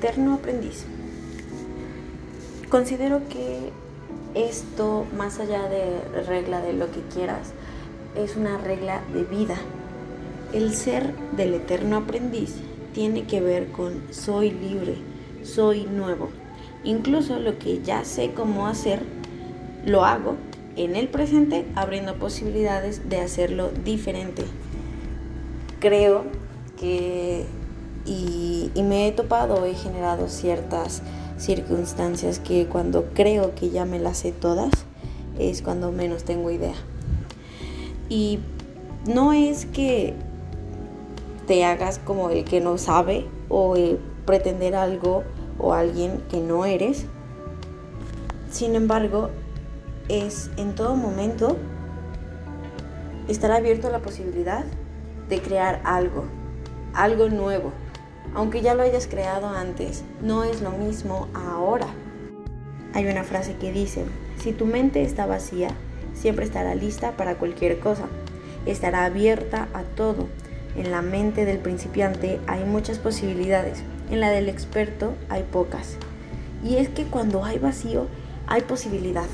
eterno aprendiz. Considero que esto, más allá de regla de lo que quieras, es una regla de vida. El ser del eterno aprendiz tiene que ver con soy libre, soy nuevo. Incluso lo que ya sé cómo hacer, lo hago en el presente, abriendo posibilidades de hacerlo diferente. Creo que y me he topado, he generado ciertas circunstancias que cuando creo que ya me las sé todas, es cuando menos tengo idea. Y no es que te hagas como el que no sabe o pretender algo o alguien que no eres. Sin embargo, es en todo momento estar abierto a la posibilidad de crear algo nuevo. Aunque ya lo hayas creado antes, no es lo mismo ahora. Hay una frase que dice: si tu mente está vacía, siempre estará lista para cualquier cosa. Estará abierta a todo. En la mente del principiante hay muchas posibilidades. En la del experto hay pocas. Y es que cuando hay vacío, hay posibilidad.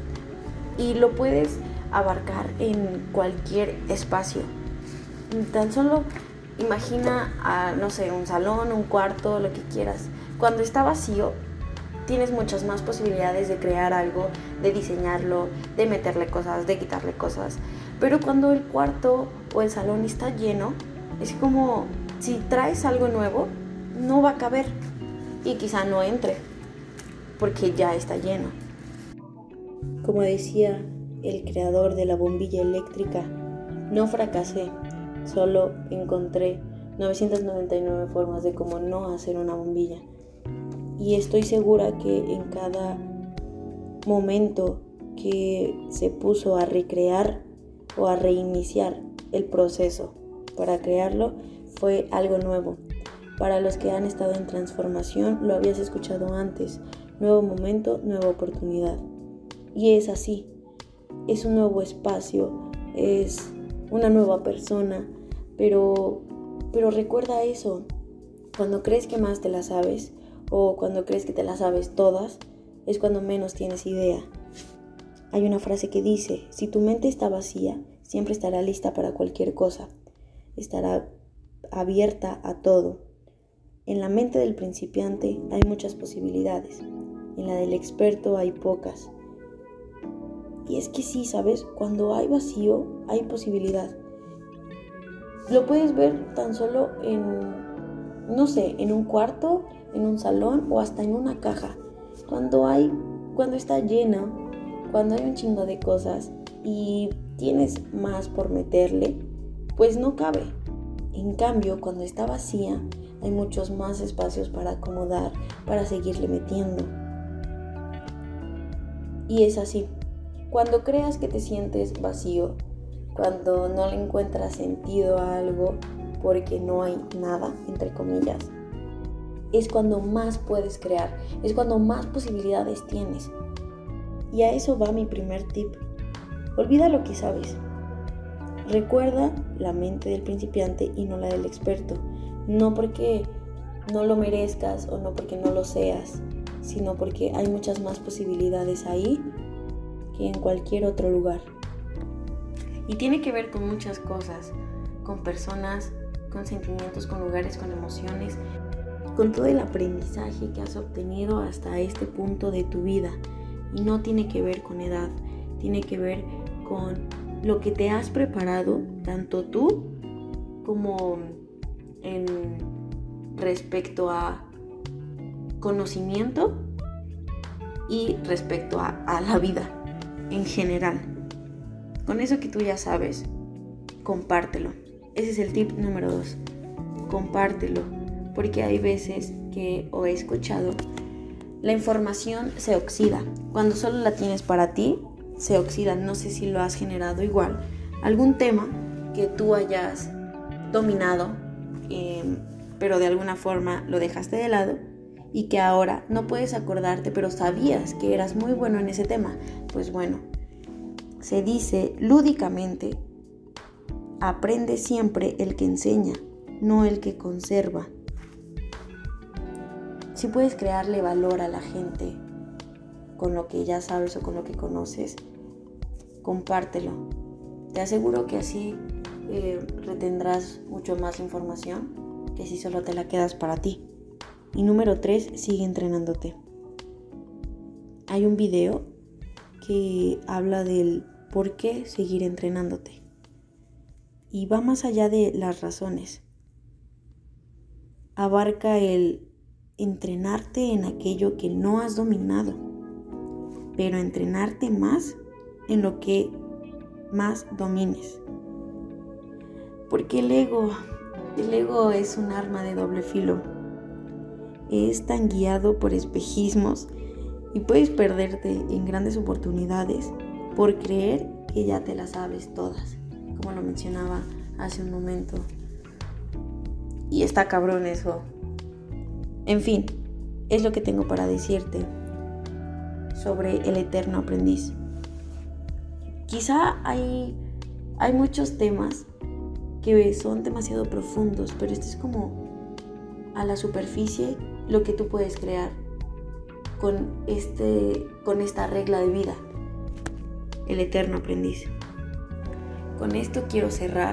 Y lo puedes abarcar en cualquier espacio. Tan solo imagina, un salón, un cuarto, lo que quieras. Cuando está vacío, tienes muchas más posibilidades de crear algo, de diseñarlo, de meterle cosas, de quitarle cosas. Pero cuando el cuarto o el salón está lleno, es como si traes algo nuevo, no va a caber y quizá no entre, porque ya está lleno. Como decía el creador de la bombilla eléctrica, no fracasé, solo encontré 999 formas de cómo no hacer una bombilla. Y estoy segura que en cada momento que se puso a recrear o a reiniciar el proceso para crearlo, fue algo nuevo. Para los que han estado en transformación, lo habías escuchado antes: nuevo momento, nueva oportunidad. Y es así, es un nuevo espacio, es una nueva persona, pero recuerda eso: cuando crees que más te la sabes o cuando crees que te las sabes todas, es cuando menos tienes idea. Hay una frase que dice: si tu mente está vacía, siempre estará lista para cualquier cosa. Estará abierta a todo. En la mente del principiante hay muchas posibilidades. En la del experto hay pocas. Y es que sí, ¿sabes? Cuando hay vacío, hay posibilidad. Lo puedes ver tan solo en un cuarto, en un salón o hasta en una caja. Cuando está lleno, cuando hay un chingo de cosas y tienes más por meterle, pues no cabe. En cambio, cuando está vacía, hay muchos más espacios para acomodar, para seguirle metiendo. Y es así. Cuando creas que te sientes vacío, cuando no le encuentras sentido a algo porque no hay nada, entre comillas, es cuando más puedes crear, es cuando más posibilidades tienes. Y a eso va mi primer tip. Olvida lo que sabes. Recuerda la mente del principiante y no la del experto. No porque no lo merezcas o no porque no lo seas, sino porque hay muchas más posibilidades ahí que en cualquier otro lugar. Y tiene que ver con muchas cosas, con personas, con sentimientos, con lugares, con emociones, con todo el aprendizaje que has obtenido hasta este punto de tu vida. Y no tiene que ver con edad, tiene que ver con lo que te has preparado, tanto tú como en respecto a conocimiento y respecto a la vida en general. Con eso que tú ya sabes, compártelo. Ese es el tip número 2. Compártelo, porque hay veces que, o he escuchado, la información se oxida. Cuando solo la tienes para ti, se oxida. No sé si lo has generado igual. Algún tema que tú hayas dominado, pero de alguna forma lo dejaste de lado y que ahora no puedes acordarte, pero sabías que eras muy bueno en ese tema. Pues bueno, se dice lúdicamente: aprende siempre el que enseña, no el que conserva. Si puedes crearle valor a la gente con lo que ya sabes o con lo que conoces, compártelo. Te aseguro que así retendrás mucho más información que si solo te la quedas para ti. Y número 3, sigue entrenándote. Hay un video que habla del por qué seguir entrenándote. Y va más allá de las razones. Abarca el entrenarte en aquello que no has dominado, pero entrenarte más en lo que más domines. Porque el ego es un arma de doble filo. Es tan guiado por espejismos y puedes perderte en grandes oportunidades por creer que ya te las sabes todas, como lo mencionaba hace un momento. Y está cabrón eso. En fin, es lo que tengo para decirte sobre el eterno aprendiz. Quizá hay muchos temas que son demasiado profundos, pero esto es como a la superficie lo que tú puedes crear con esta regla de vida, el eterno aprendiz. Con esto quiero cerrar.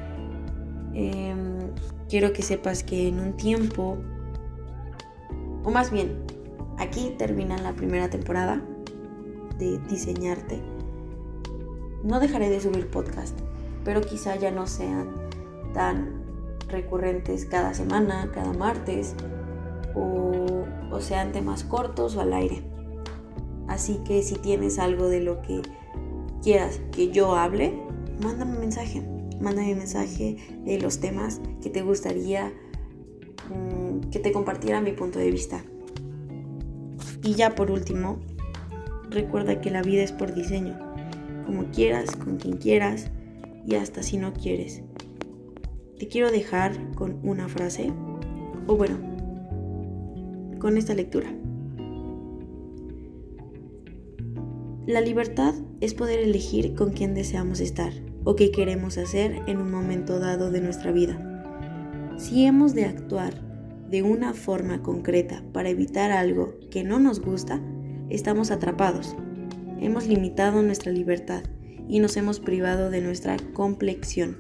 Quiero que sepas que en un tiempo, o más bien, aquí termina la primera temporada de Diseñarte. No dejaré de subir podcast, pero quizá ya no sean tan recurrentes cada semana, cada martes, o sean temas cortos o al aire. Así que si tienes algo de lo que quieras que yo hable, mándame un mensaje. Mándame un mensaje de los temas que te gustaría que te compartiera mi punto de vista. Y ya por último, recuerda que la vida es por diseño. Como quieras, con quien quieras y hasta si no quieres. Te quiero dejar con una frase, o bueno, con esta lectura. La libertad es poder elegir con quién deseamos estar o qué queremos hacer en un momento dado de nuestra vida. Si hemos de actuar de una forma concreta para evitar algo que no nos gusta, estamos atrapados. Hemos limitado nuestra libertad y nos hemos privado de nuestra complexión.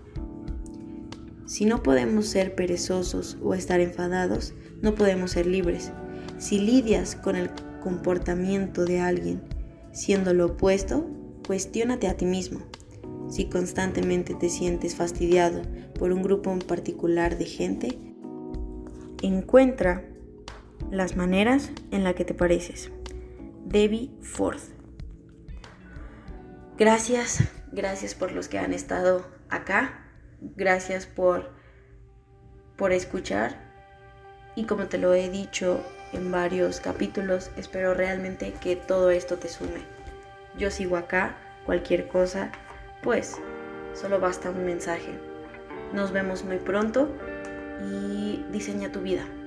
Si no podemos ser perezosos o estar enfadados, no podemos ser libres. Si lidias con el comportamiento de alguien siendo lo opuesto, cuestiónate a ti mismo. Si constantemente te sientes fastidiado por un grupo en particular de gente, encuentra las maneras en las que te pareces. Debbie Ford. Gracias por los que han estado acá. Gracias por escuchar. Y como te lo he dicho en varios capítulos, espero realmente que todo esto te sume. Yo sigo acá, cualquier cosa, pues solo basta un mensaje. Nos vemos muy pronto y diseña tu vida.